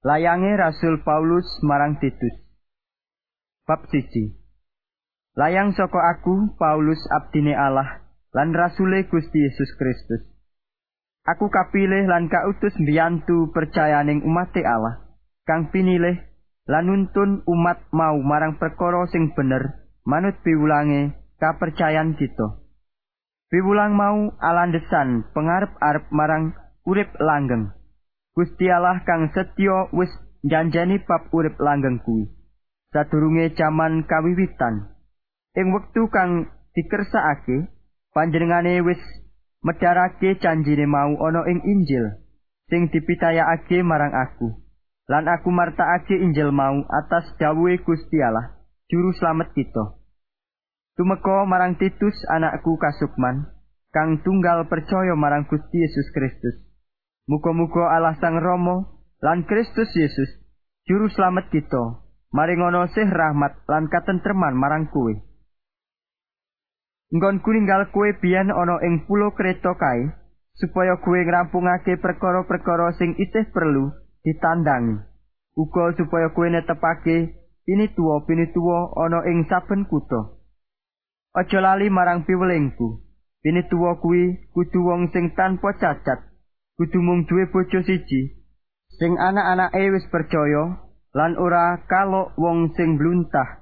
Layange Rasul Paulus marang Titus. Bab 1. Layang saka aku Paulus abdine Allah lan rasule Gusti Yesus Kristus. Aku kapilih lan kautus mbiyantu percayaning umate Allah kang pinilih lan nuntun umat mau marang perkara sing bener manut piwulange kapercayan kita. Piwulang mau alandesan pengarep-arep marang urip langgeng. Gusti Allah kang setya wis njanjeni bab urip langgeng kuwi sadurunge jaman kawiwitan. Ing wektu kang dikersakake panjenengane wis medharake janjine mau ana ing Injil sing dipitayakake marang aku. Lan aku martakake Injil mau atas dawuhe Gusti Allah, juru slamet kita. Tumeka marang Titus anakku kasukman kang tunggal percaya marang Gusti Yesus Kristus. Muga-muga Allah Sang Rama lan Kristus Yesus juru slamet kita maringono sih rahmat lan katentreman marang kowe. Nggonku ninggal kowe biyen ana ing pulo Kreta kae supaya kowe ngrampungake perkara-perkara sing isih perlu ditandangi. Uga supaya kowe netepake pinituwa ana ing saben kutha. Aja lali marang piwelingku. Pinituwa kuwi kudu wong sing tanpa cacat. Kudu mung duwe bojo siji, sing anak-anake wis percaya, lan ora kalok wong sing bluntah,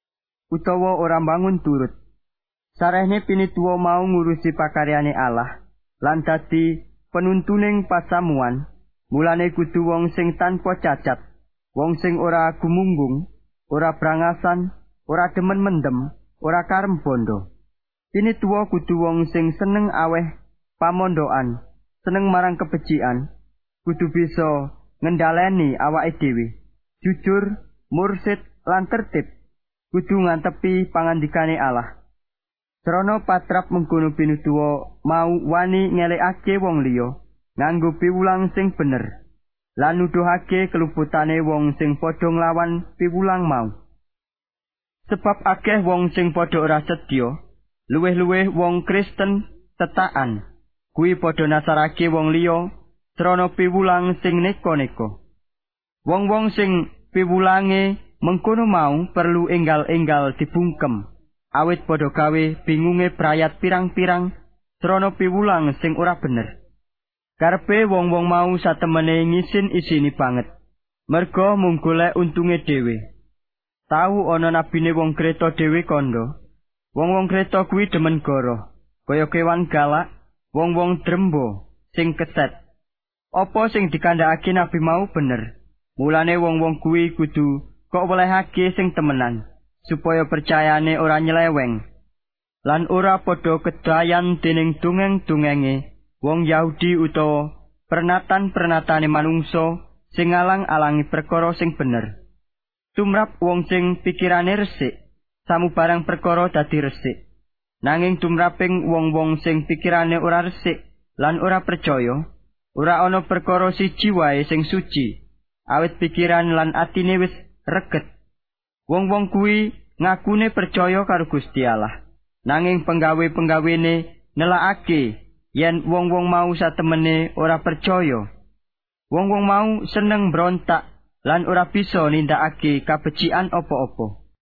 utawa ora bangun turut. Sarehne pinituwa mau ngurusi pakaryane Allah, lan dadi penuntuning pasamuan, mulane kudu wong sing tanpa cacat, wong sing ora gumunggung, ora brangasan, ora demen mendem, ora karem bondo. Pinituwa kudu wong sing seneng aweh pamondokan, seneng marang kebecikan, kudu bisa ngendhaleni awake dhewe, jujur, mursid lan tertib, kudu ngantepi pangandikane Allah. Srana patrap mengkono pinutuwa mau wani ngelekake wong liya nganggo piwulang sing bener, lan nuduhake keluputane wong sing padha nglawan piwulang mau. Sebab akeh wong sing padha ora setya, luwih-luwih wong Kristen tetakan. Kuwi padha nasarake wong liya srana piwulang sing neka-neka. Wong-wong sing piwulange mengkono mau perlu enggal-enggal dibungkem, awit padha gawe bingunge brayat pirang-pirang srana piwulang sing ora bener. Karepe wong-wong mau satemene ngisin-isini banget, merga mung golek untunge dhewe. Tau ana nabine wong Kreta dhewe kandha. Wong-wong Kreta kuwi demen goroh, kaya kewan galak. Wong-wong drembo sing keset. Apa sing dikandhakake nabi mau bener. Mulane wong-wong kuwi kudu kok welehake sing temenan, supaya percayane ora nyeleweng. Lan ora padha kedayan dening dongeng-dongenge wong Yahudi utawa pernatan-pernatane manungsa sing ngalang-alangi perkara sing bener. Tumrap wong sing pikirane resik, samubarang perkara dadi resik. Nanging tumraping wong-wong sing pikirane ora resik lan ora percaya, ora ana perkara siji wae sing suci, awit pikiran lan atine wis reget. Wong-wong kuwi ngakune percaya karo Gusti Allah, nanging penggawe-penggawene nelakake yen wong-wong mau satemene ora percaya. Wong-wong mau seneng mbrontak lan ora bisa nindakake kabecikan apa-apa.